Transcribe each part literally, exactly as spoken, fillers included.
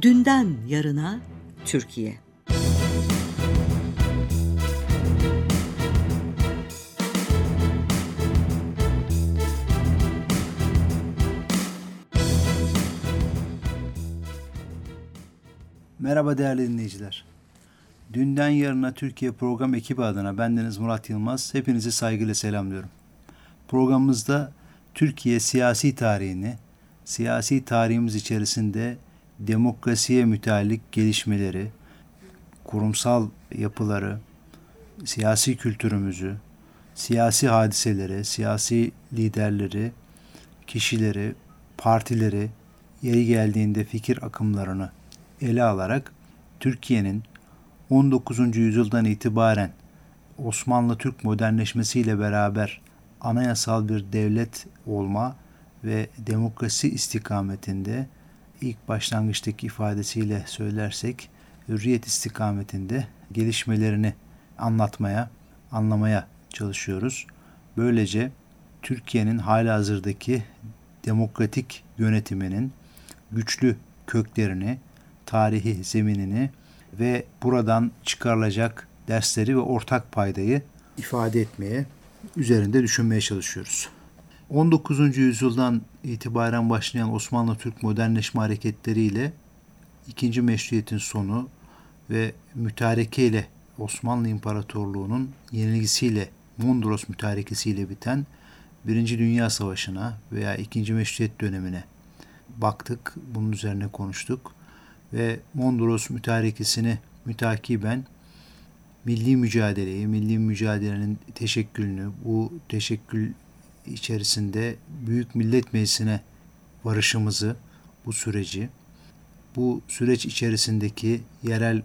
Dünden yarına Türkiye. Merhaba değerli dinleyiciler. Dünden Yarına Türkiye program ekibi adına bendeniz Murat Yılmaz. Hepinizi saygıyla selamlıyorum. Programımızda Türkiye siyasi tarihini, siyasi tarihimiz içerisinde demokrasiye müteallik gelişmeleri, kurumsal yapıları, siyasi kültürümüzü, siyasi hadiseleri, siyasi liderleri, kişileri, partileri, yeri geldiğinde fikir akımlarını ele alarak Türkiye'nin on dokuzuncu yüzyıldan itibaren Osmanlı-Türk modernleşmesiyle beraber anayasal bir devlet olma ve demokrasi istikametinde, ilk başlangıçtaki ifadesiyle söylersek hürriyet istikametinde gelişmelerini anlatmaya, anlamaya çalışıyoruz. Böylece Türkiye'nin halihazırdaki demokratik yönetiminin güçlü köklerini, tarihi zeminini ve buradan çıkarılacak dersleri ve ortak paydayı ifade etmeye, üzerinde düşünmeye çalışıyoruz. on dokuzuncu yüzyıldan itibaren başlayan Osmanlı-Türk modernleşme hareketleriyle ikinci Meşruiyet'in sonu ve mütarekeyle Osmanlı İmparatorluğu'nun yenilgisiyle, Mondros mütarekesiyle biten Birinci Dünya Savaşı'na veya ikinci Meşruiyet dönemine baktık, bunun üzerine konuştuk ve Mondros mütarekesini mütakiben milli mücadeleyi, milli mücadelenin teşekkülünü, bu teşekkül içerisinde Büyük Millet Meclisi'ne varışımızı, bu süreci, bu süreç içerisindeki yerel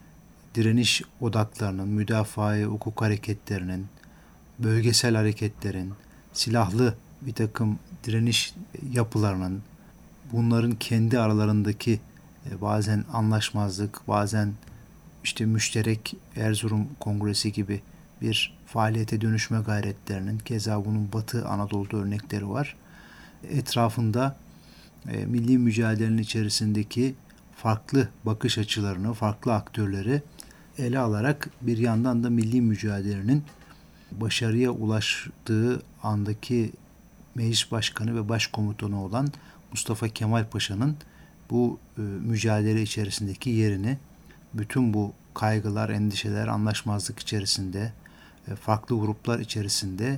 direniş odaklarının, müdafaa-i hukuk hareketlerinin, bölgesel hareketlerin, silahlı bir takım direniş yapılarının, bunların kendi aralarındaki bazen anlaşmazlık, bazen işte müşterek Erzurum Kongresi gibi bir faaliyete dönüşme gayretlerinin, keza bunun Batı Anadolu'da örnekleri var. Etrafında e, milli mücadelenin içerisindeki farklı bakış açılarını, farklı aktörleri ele alarak bir yandan da milli mücadelenin başarıya ulaştığı andaki meclis başkanı ve başkomutanı olan Mustafa Kemal Paşa'nın bu e, mücadele içerisindeki yerini, bütün bu kaygılar, endişeler, anlaşmazlık içerisinde, e, farklı gruplar içerisinde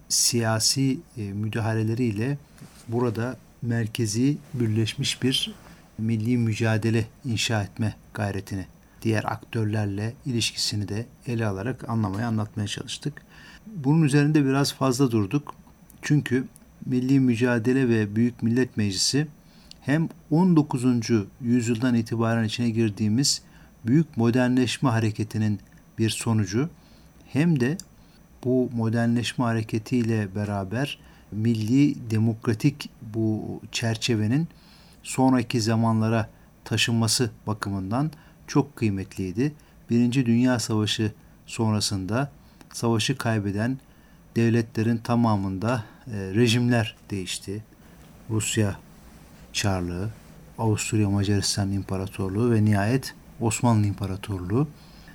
siyasi e, müdahaleleriyle burada merkezi birleşmiş bir milli mücadele inşa etme gayretini, diğer aktörlerle ilişkisini de ele alarak anlamaya, anlatmaya çalıştık. Bunun üzerinde biraz fazla durduk. Çünkü milli mücadele ve Büyük Millet Meclisi hem on dokuzuncu yüzyıldan itibaren içine girdiğimiz büyük modernleşme hareketinin bir sonucu, hem de bu modernleşme hareketiyle beraber milli demokratik bu çerçevenin sonraki zamanlara taşınması bakımından çok kıymetliydi. Birinci Dünya Savaşı sonrasında savaşı kaybeden devletlerin tamamında e, rejimler değişti. Rusya Çarlığı, Avusturya Macaristan İmparatorluğu ve nihayet Osmanlı İmparatorluğu.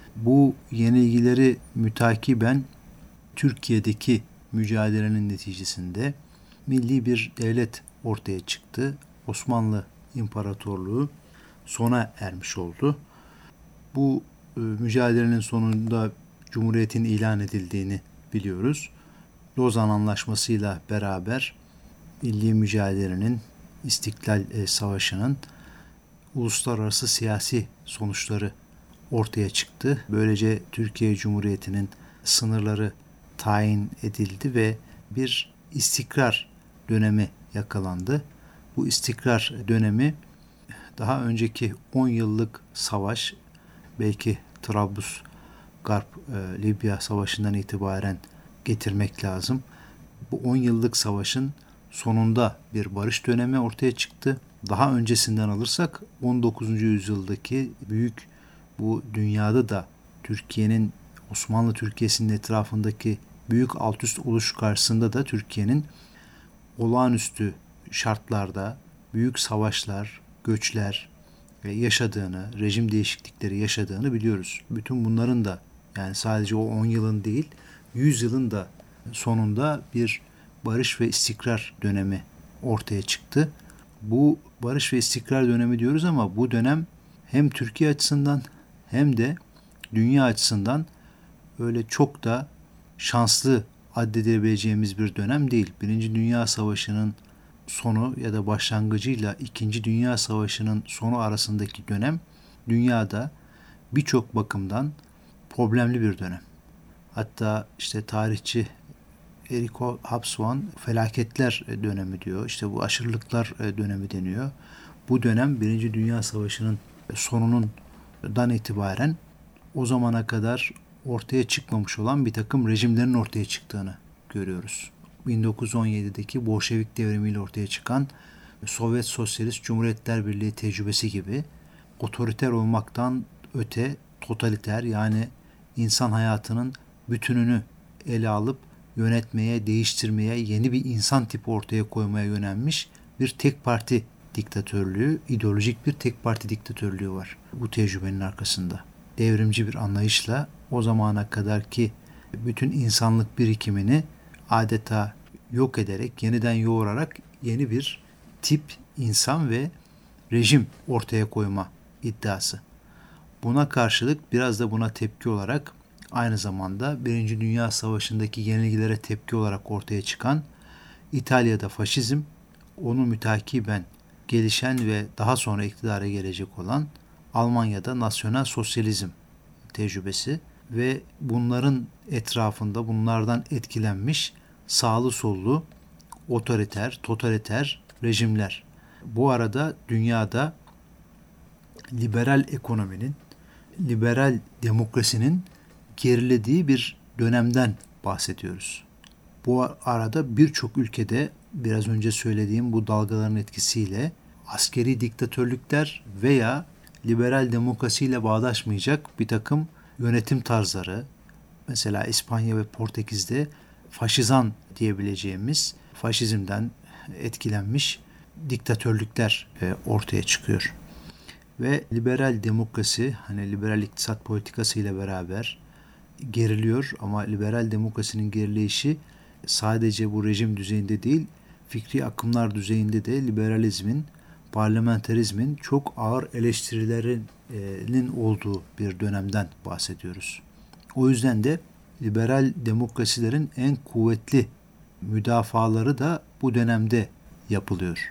Bu yenilgileri mütakiben Türkiye'deki mücadelenin neticesinde milli bir devlet ortaya çıktı. Osmanlı İmparatorluğu sona ermiş oldu. Bu e, mücadelenin sonunda Cumhuriyet'in ilan edildiğini biliyoruz. Lozan Anlaşması'yla beraber milli mücadelenin, İstiklal e, Savaşı'nın uluslararası siyasi sonuçları ortaya çıktı. Böylece Türkiye Cumhuriyeti'nin sınırları tayin edildi ve bir istikrar dönemi yakalandı. Bu istikrar dönemi daha önceki on yıllık savaş, belki Trablusgarp e, Libya Savaşı'ndan itibaren getirmek lazım. Bu on yıllık savaşın sonunda bir barış dönemi ortaya çıktı. Daha öncesinden alırsak on dokuzuncu yüzyıldaki büyük, bu dünyada da Türkiye'nin, Osmanlı Türkiye'sinin etrafındaki büyük alt üst oluş karşısında da Türkiye'nin olağanüstü şartlarda büyük savaşlar, göçler, yaşadığını, rejim değişiklikleri yaşadığını biliyoruz. Bütün bunların da yani sadece o on yılın değil, yüz yılın da sonunda bir barış ve istikrar dönemi ortaya çıktı. Bu barış ve istikrar dönemi diyoruz ama bu dönem hem Türkiye açısından hem de dünya açısından öyle çok da şanslı addedebileceğimiz bir dönem değil. Birinci Dünya Savaşı'nın sonu ya da başlangıcıyla İkinci Dünya Savaşı'nın sonu arasındaki dönem dünyada birçok bakımdan problemli bir dönem. Hatta işte tarihçi Eriko Hobsbawm felaketler dönemi diyor. İşte bu aşırılıklar dönemi deniyor. Bu dönem Birinci Dünya Savaşı'nın sonundan itibaren o zamana kadar ortaya çıkmamış olan bir takım rejimlerin ortaya çıktığını görüyoruz. bin dokuz yüz on yedideki Bolşevik devrimiyle ortaya çıkan Sovyet Sosyalist Cumhuriyetler Birliği tecrübesi gibi otoriter olmaktan öte totaliter, yani insan hayatının bütününü ele alıp yönetmeye, değiştirmeye, yeni bir insan tipi ortaya koymaya yönelmiş bir tek parti diktatörlüğü, ideolojik bir tek parti diktatörlüğü var bu tecrübenin arkasında. Devrimci bir anlayışla o zamana kadarki bütün insanlık birikimini adeta yok ederek, yeniden yoğurarak yeni bir tip insan ve rejim ortaya koyma iddiası. Buna karşılık, biraz da buna tepki olarak, aynı zamanda Birinci Dünya Savaşı'ndaki yenilgilere tepki olarak ortaya çıkan İtalya'da faşizm, onu mütakiben gelişen ve daha sonra iktidara gelecek olan Almanya'da nasyonel sosyalizm tecrübesi ve bunların etrafında bunlardan etkilenmiş sağlı sollu otoriter, totaliter rejimler. Bu arada dünyada liberal ekonominin, liberal demokrasinin gerilediği bir dönemden bahsediyoruz. Bu arada birçok ülkede biraz önce söylediğim bu dalgaların etkisiyle askeri diktatörlükler veya liberal demokrasiyle bağdaşmayacak bir takım yönetim tarzları, mesela İspanya ve Portekiz'de faşizan diyebileceğimiz, faşizmden etkilenmiş diktatörlükler ortaya çıkıyor. Ve liberal demokrasi, hani liberal iktisat politikası ile beraber geriliyor ama liberal demokrasinin gerileyişi sadece bu rejim düzeyinde değil, fikri akımlar düzeyinde de liberalizmin, parlamenterizmin çok ağır eleştirilerinin olduğu bir dönemden bahsediyoruz. O yüzden de liberal demokrasilerin en kuvvetli müdafaları da bu dönemde yapılıyor.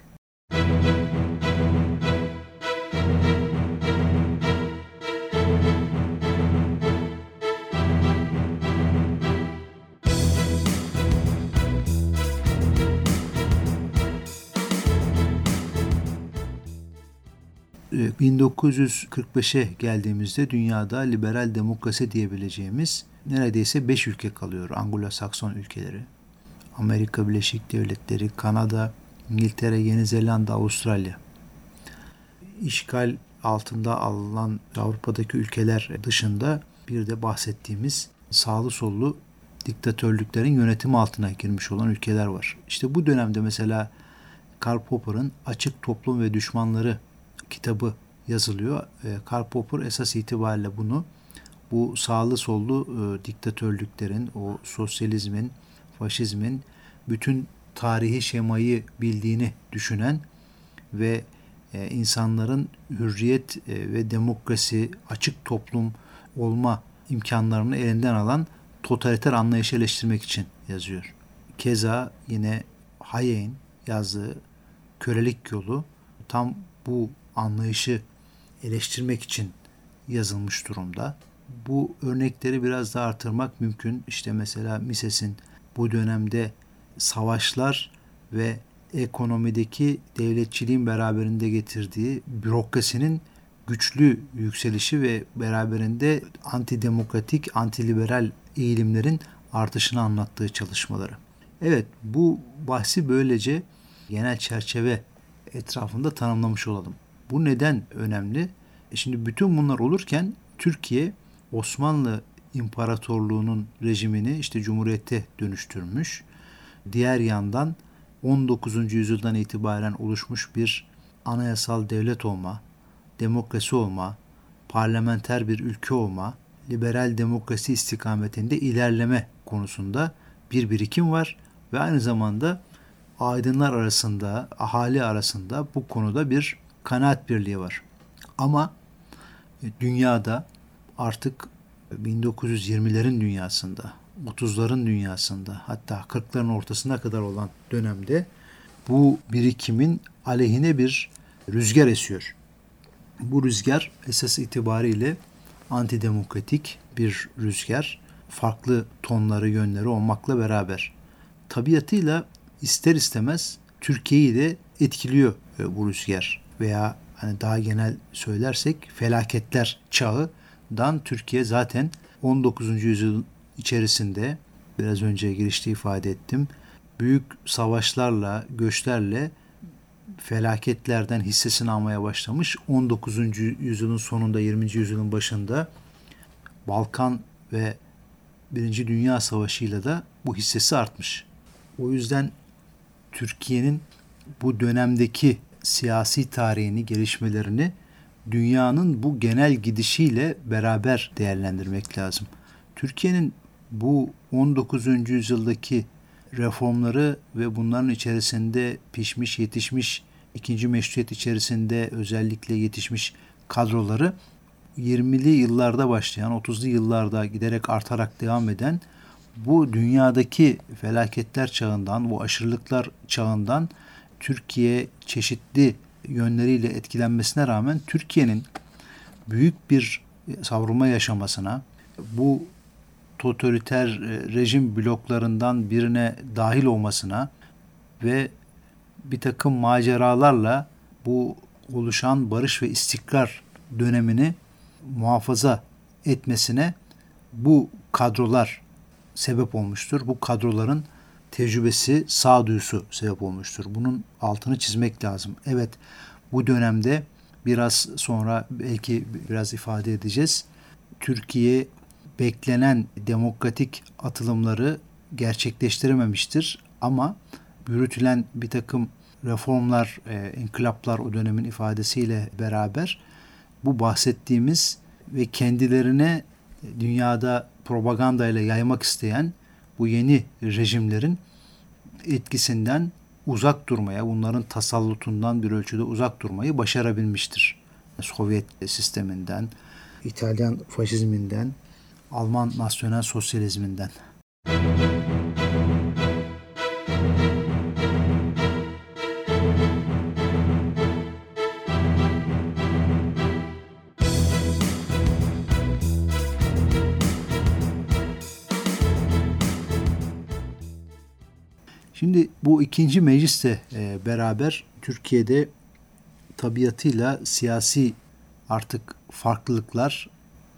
bin dokuz yüz kırk beşe geldiğimizde dünyada liberal demokrasi diyebileceğimiz neredeyse beş ülke kalıyor. Anglo-Sakson ülkeleri, Amerika Birleşik Devletleri, Kanada, İngiltere, Yeni Zelanda, Avustralya. İşgal altında alınan Avrupa'daki ülkeler dışında bir de bahsettiğimiz sağlı sollu diktatörlüklerin yönetimi altına girmiş olan ülkeler var. İşte bu dönemde mesela Karl Popper'ın Açık Toplum ve Düşmanları kitabı yazılıyor. Karl Popper esas itibariyle bunu bu sağlı sollu e, diktatörlüklerin, o sosyalizmin, faşizmin bütün tarihi şemayı bildiğini düşünen ve e, insanların hürriyet e, ve demokrasi, açık toplum olma imkanlarını elinden alan totaliter anlayışı eleştirmek için yazıyor. Keza yine Hayek'in yazdığı Kölelik Yolu tam bu anlayışı eleştirmek için yazılmış durumda. Bu örnekleri biraz daha artırmak mümkün. İşte mesela Mises'in bu dönemde savaşlar ve ekonomideki devletçiliğin beraberinde getirdiği bürokrasinin güçlü yükselişi ve beraberinde antidemokratik, antiliberal eğilimlerin artışını anlattığı çalışmaları. Evet, bu bahsi böylece genel çerçeve etrafında tanımlamış olalım. Bu neden önemli? E şimdi bütün bunlar olurken Türkiye Osmanlı İmparatorluğu'nun rejimini işte Cumhuriyete dönüştürmüş. Diğer yandan on dokuzuncu yüzyıldan itibaren oluşmuş bir anayasal devlet olma, demokrasi olma, parlamenter bir ülke olma, liberal demokrasi istikametinde ilerleme konusunda bir birikim var ve aynı zamanda aydınlar arasında, ahali arasında bu konuda bir kanaat birliği var. Ama dünyada artık bin dokuz yüz yirmilerin dünyasında, otuzların dünyasında, hatta kırkların ortasına kadar olan dönemde bu birikimin aleyhine bir rüzgar esiyor. Bu rüzgar esas itibariyle antidemokratik bir rüzgar. Farklı tonları, yönleri olmakla beraber. Tabiatıyla ister istemez Türkiye'yi de etkiliyor bu rüzgar. Veya hani daha genel söylersek felaketler çağından Türkiye zaten on dokuzuncu yüzyıl içerisinde, biraz önce girişte ifade ettim, büyük savaşlarla, göçlerle felaketlerden hissesini almaya başlamış. on dokuzuncu yüzyılın sonunda, yirminci yüzyılın başında Balkan ve Birinci Dünya Savaşı'yla da bu hissesi artmış. O yüzden Türkiye'nin bu dönemdeki siyasi tarihini, gelişmelerini dünyanın bu genel gidişiyle beraber değerlendirmek lazım. Türkiye'nin bu on dokuzuncu yüzyıldaki reformları ve bunların içerisinde pişmiş, yetişmiş, ikinci meşruiyet içerisinde özellikle yetişmiş kadroları yirmili yıllarda başlayan, otuzlu yıllarda giderek artarak devam eden bu dünyadaki felaketler çağından, bu aşırılıklar çağından Türkiye çeşitli yönleriyle etkilenmesine rağmen Türkiye'nin büyük bir savrulma yaşamasına, bu totaliter rejim bloklarından birine dahil olmasına ve bir takım maceralarla bu oluşan barış ve istikrar dönemini muhafaza etmesine bu kadrolar sebep olmuştur. Bu kadroların tecrübesi, sağduyusu sebep olmuştur. Bunun altını çizmek lazım. Evet, bu dönemde biraz sonra belki biraz ifade edeceğiz. Türkiye beklenen demokratik atılımları gerçekleştirememiştir. Ama yürütülen bir takım reformlar, e, inkılaplar o dönemin ifadesiyle beraber bu bahsettiğimiz ve kendilerine dünyada propagandayla yaymak isteyen bu yeni rejimlerin etkisinden uzak durmaya, bunların tasallutundan bir ölçüde uzak durmayı başarabilmiştir. Sovyet sisteminden, İtalyan faşizminden, Alman nasyonel sosyalizminden. Şimdi bu ikinci meclisle e, beraber Türkiye'de tabiatıyla siyasi artık farklılıklar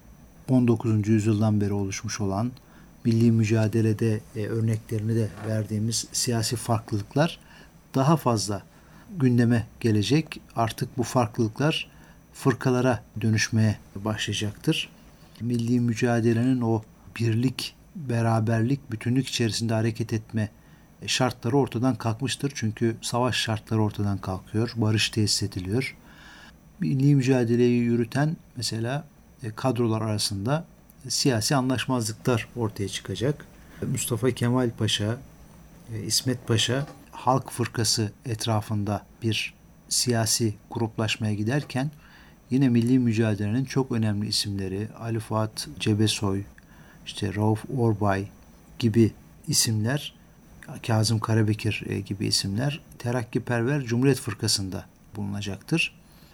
on dokuzuncu yüzyıldan beri oluşmuş olan milli mücadelede e, örneklerini de verdiğimiz siyasi farklılıklar daha fazla gündeme gelecek. Artık bu farklılıklar fırkalara dönüşmeye başlayacaktır. Milli mücadelenin o birlik, beraberlik, bütünlük içerisinde hareket etme şartları ortadan kalkmıştır. Çünkü savaş şartları ortadan kalkıyor. Barış tesis ediliyor. Milli mücadeleyi yürüten mesela kadrolar arasında siyasi anlaşmazlıklar ortaya çıkacak. Mustafa Kemal Paşa, İsmet Paşa Halk Fırkası etrafında bir siyasi gruplaşmaya giderken yine milli mücadelenin çok önemli isimleri Ali Fuat Cebesoy, işte Rauf Orbay gibi isimler, Kazım Karabekir gibi isimler Terakkiperver Cumhuriyet Fırkası'nda bulunacaktır.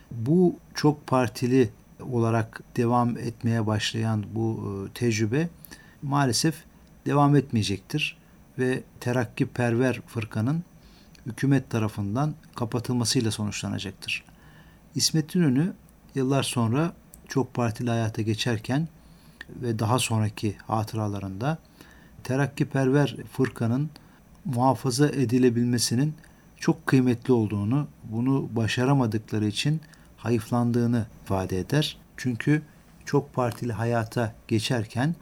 Bu çok partili olarak devam etmeye başlayan bu tecrübe maalesef devam etmeyecektir ve Terakkiperver Fırkanın hükümet tarafından kapatılmasıyla sonuçlanacaktır. İsmet İnönü yıllar sonra çok partili hayata geçerken ve daha sonraki hatıralarında Terakkiperver Fırkanın muhafaza edilebilmesinin çok kıymetli olduğunu, bunu başaramadıkları için hayıflandığını ifade eder. Çünkü çok partili hayata geçerken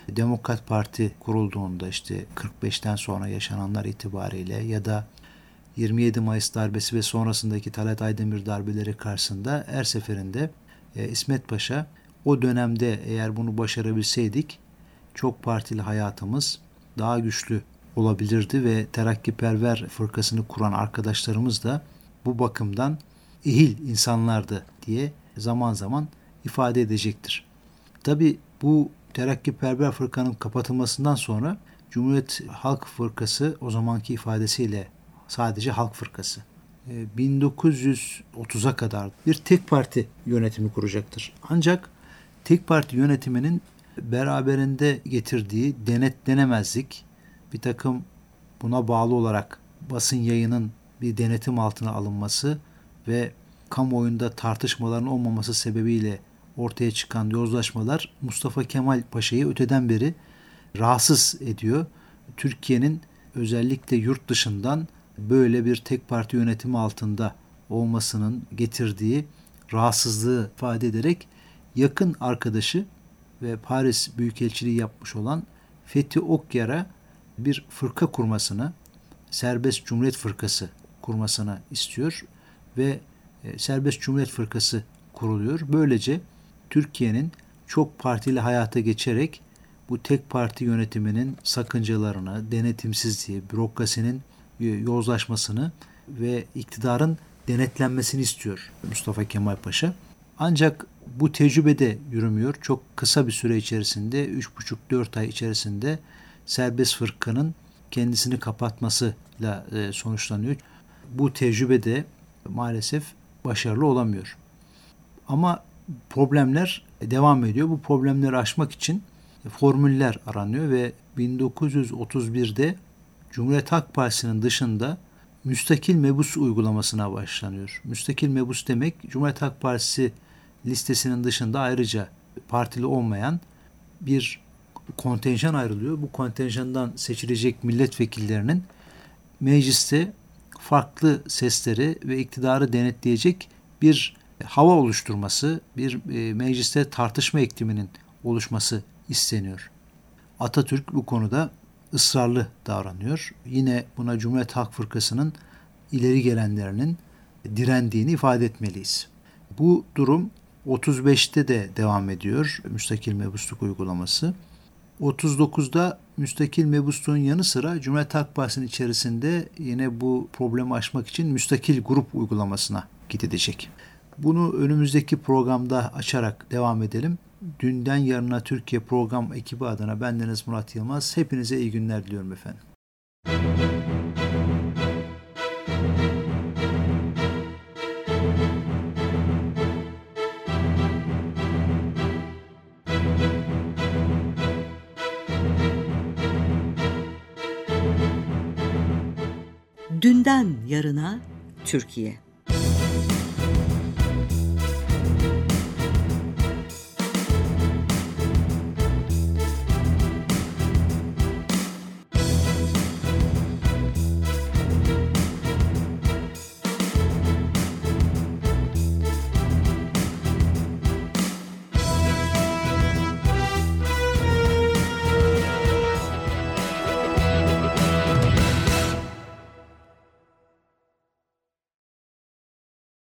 Demokrat Parti kurulduğunda işte kırk beşten sonra yaşananlar itibariyle ya da yirmi yedi Mayıs darbesi ve sonrasındaki Talat Aydemir darbeleri karşısında her seferinde e, İsmet Paşa o dönemde eğer bunu başarabilseydik çok partili hayatımız daha güçlü olabilirdi ve terakkiperver fırkasını kuran arkadaşlarımız da bu bakımdan ehil insanlardı diye zaman zaman ifade edecektir. Tabi bu terakkiperver fırkanın kapatılmasından sonra Cumhuriyet Halk Fırkası, o zamanki ifadesiyle sadece Halk Fırkası, bin dokuz yüz otuza kadar bir tek parti yönetimi kuracaktır. Ancak tek parti yönetiminin beraberinde getirdiği denetlenemezlik, bir takım buna bağlı olarak basın yayının bir denetim altına alınması ve kamuoyunda tartışmaların olmaması sebebiyle ortaya çıkan yozlaşmalar Mustafa Kemal Paşa'yı öteden beri rahatsız ediyor. Türkiye'nin özellikle yurt dışından böyle bir tek parti yönetimi altında olmasının getirdiği rahatsızlığı ifade ederek yakın arkadaşı ve Paris Büyükelçiliği yapmış olan Fethi Okyar'a bir fırka kurmasını, Serbest Cumhuriyet Fırkası kurmasını istiyor ve Serbest Cumhuriyet Fırkası kuruluyor. Böylece Türkiye'nin çok partili hayata geçerek bu tek parti yönetiminin sakıncalarını, denetimsizliği, bürokrasinin yozlaşmasını ve iktidarın denetlenmesini istiyor Mustafa Kemal Paşa. Ancak bu tecrübe de yürümüyor. Çok kısa bir süre içerisinde, üç buçuk dört ay içerisinde serbest fırkanın kendisini kapatmasıyla sonuçlanıyor. Bu tecrübe de maalesef başarılı olamıyor. Ama problemler devam ediyor. Bu problemleri aşmak için formüller aranıyor ve bin dokuz yüz otuz birde Cumhuriyet Halk Partisi'nin dışında müstakil mebus uygulamasına başlanıyor. Müstakil mebus demek, Cumhuriyet Halk Partisi listesinin dışında ayrıca partili olmayan bir kontenjan ayrılıyor. Bu kontenjandan seçilecek milletvekillerinin mecliste farklı sesleri ve iktidarı denetleyecek bir hava oluşturması, bir e, mecliste tartışma ikliminin oluşması isteniyor. Atatürk bu konuda ısrarlı davranıyor. Yine buna Cumhuriyet Halk Fırkası'nın ileri gelenlerinin direndiğini ifade etmeliyiz. Bu durum otuz beşte de devam ediyor, müstakil mebusluk uygulaması. otuz dokuzda müstakil mebusluğun yanı sıra Cumhuriyet Halk Partisi'nin içerisinde yine bu problemi aşmak için müstakil grup uygulamasına gidilecek. Bunu önümüzdeki programda açarak devam edelim. Dünden Yarına Türkiye program ekibi adına bendeniz Murat Yılmaz. Hepinize iyi günler diliyorum efendim. Dünden Yarına Türkiye.